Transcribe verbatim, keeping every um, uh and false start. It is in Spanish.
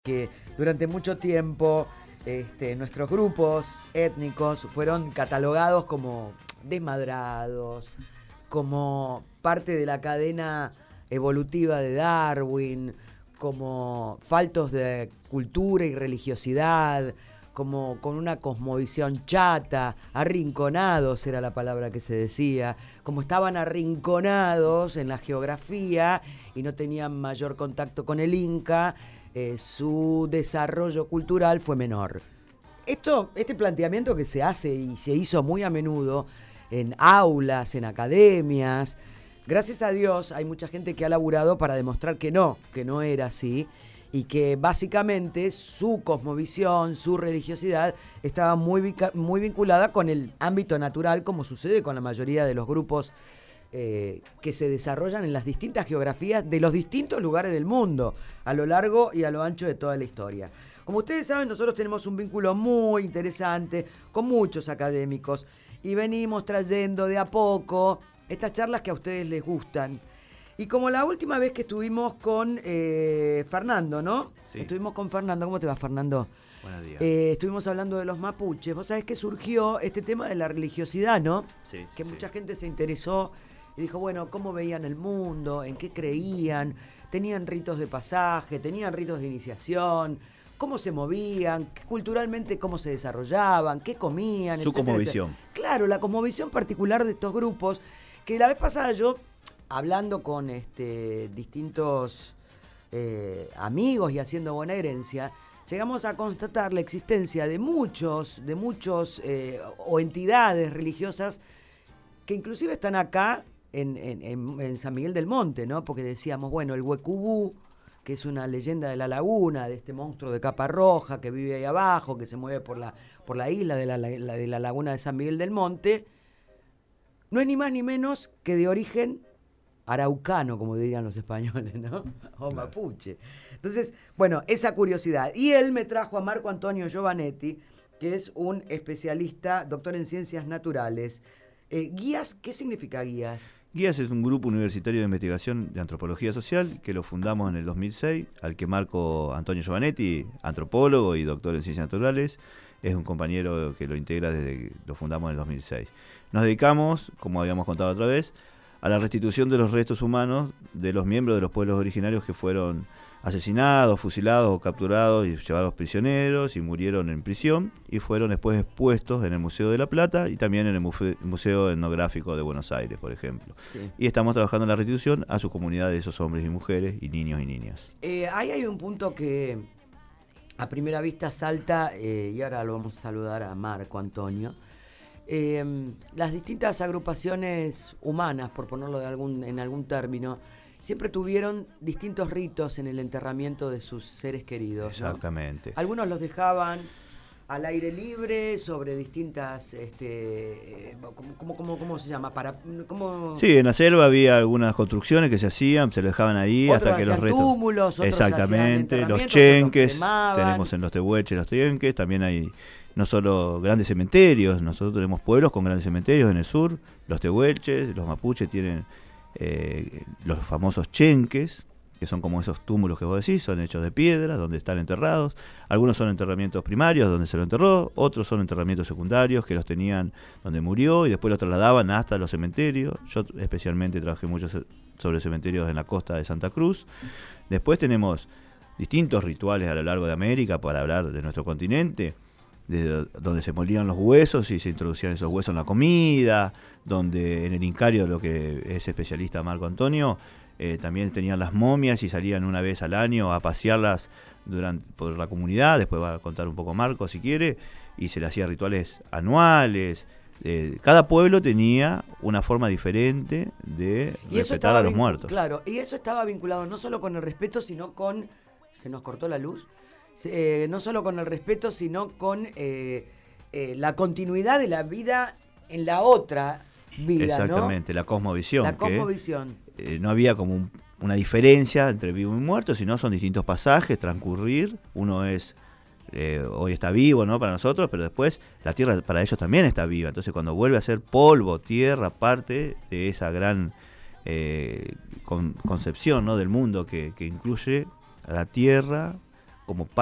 que durante mucho tiempo este, nuestros grupos étnicos fueron catalogados como desmadrados, como parte de la cadena evolutiva de Darwin, como faltos de cultura y religiosidad, como con una cosmovisión chata, arrinconados era la palabra que se decía, como estaban arrinconados en la geografía y no tenían mayor contacto con el Inca, eh, su desarrollo cultural fue menor. Esto, este planteamiento que se hace y se hizo muy a menudo en aulas, en academias, gracias a Dios hay mucha gente que ha laburado para demostrar que no, que no era así, y que básicamente su cosmovisión, su religiosidad estaba muy, muy vinculada con el ámbito natural, como sucede con la mayoría de los grupos eh, que se desarrollan en las distintas geografías de los distintos lugares del mundo, a lo largo y a lo ancho de toda la historia. Como ustedes saben, nosotros tenemos un vínculo muy interesante con muchos académicos y venimos trayendo de a poco estas charlas que a ustedes les gustan. Y como la última vez que estuvimos con eh, Fernando, ¿no? Sí. Estuvimos con Fernando. ¿Cómo te va, Fernando? Buenos días. Eh, estuvimos hablando de los mapuches. Vos sabés que surgió este tema de la religiosidad, ¿no? Sí, que sí. mucha gente se interesó y dijo, bueno, ¿cómo veían el mundo? ¿En qué creían? ¿Tenían ritos de pasaje? ¿Tenían ritos de iniciación? ¿Cómo se movían? Culturalmente, ¿cómo se desarrollaban? ¿Qué comían? Su etcétera, cosmovisión. etcétera. Claro, la cosmovisión particular de estos grupos, que la vez pasada yo, hablando con este, distintos eh, amigos y haciendo buena herencia, llegamos a constatar la existencia de muchos, de muchos eh, o entidades religiosas que inclusive están acá en, en, en, en San Miguel del Monte, ¿no? Porque decíamos, bueno, el Huecubú, que es una leyenda de la laguna, de este monstruo de capa roja que vive ahí abajo, que se mueve por la, por la isla de la, la, de la laguna de San Miguel del Monte, no es ni más ni menos que de origen araucano, como dirían los españoles, ¿no? O mapuche. Entonces, bueno, esa curiosidad. Y él me trajo a Marco Antonio Giovanetti, que es un especialista, doctor en ciencias naturales. Eh, ¿Guías? ¿Qué significa guías? Guías es un grupo universitario de investigación de antropología social que lo fundamos en el dos mil seis, al que Marco Antonio Giovanetti, antropólogo y doctor en ciencias naturales, es un compañero que lo integra desde que lo fundamos en el dos mil seis. Nos dedicamos, como habíamos contado otra vez, a la restitución de los restos humanos de los miembros de los pueblos originarios que fueron asesinados, fusilados o capturados y llevados prisioneros y murieron en prisión y fueron después expuestos en el Museo de La Plata y también en el Muse- Museo Etnográfico de Buenos Aires, por ejemplo. Sí. Y estamos trabajando en la restitución a su comunidad de esos hombres y mujeres y niños y niñas. Eh, ahí hay un punto que a primera vista salta, eh, y ahora lo vamos a saludar a Marco Antonio. Eh, las distintas agrupaciones humanas, por ponerlo de algún, en algún término, siempre tuvieron distintos ritos en el enterramiento de sus seres queridos, ¿no? Exactamente. Algunos los dejaban al aire libre sobre distintas, este, eh, ¿cómo, cómo, cómo, cómo se llama? Para, ¿cómo? Sí, en la selva había algunas construcciones que se hacían, se lo dejaban ahí Otros hasta que los hacían restos... túmulos, otros Exactamente, hacían los enterramientos, chenques, otros cremaban. tenemos en los tehuelches los chenques, también hay no solo grandes cementerios, nosotros tenemos pueblos con grandes cementerios en el sur, los tehuelches, los mapuches tienen eh, los famosos chenques, que son como esos túmulos que vos decís, son hechos de piedra, donde están enterrados. Algunos son enterramientos primarios, donde se lo enterró, otros son enterramientos secundarios, que los tenían donde murió y después los trasladaban hasta los cementerios. Yo especialmente trabajé mucho sobre cementerios en la costa de Santa Cruz. Después tenemos distintos rituales a lo largo de América para hablar de nuestro continente, desde donde se molían los huesos y se introducían esos huesos en la comida, donde en el Incario, lo que es especialista Marco Antonio, eh, también tenían las momias y salían una vez al año a pasearlas durante, por la comunidad. Después va a contar un poco Marco si quiere, y se le hacía rituales anuales. Eh, cada pueblo tenía una forma diferente de Y eso respetar estaba a los vincu- muertos. Claro, y eso estaba vinculado no solo con el respeto, sino con... ¿Se nos cortó la luz? Se- eh, no solo con el respeto, sino con eh, eh, la continuidad de la vida en la otra vida, Exactamente, ¿no? la cosmovisión. La que, cosmovisión. eh, no había como un- una diferencia entre vivo y muerto, sino son distintos pasajes, transcurrir. Uno es... Eh, hoy está vivo, ¿no? Para nosotros, pero después la tierra para ellos también está viva. Entonces, cuando vuelve a ser polvo, tierra, parte de esa gran eh, con, concepción, ¿no? Del mundo que, que incluye a la tierra como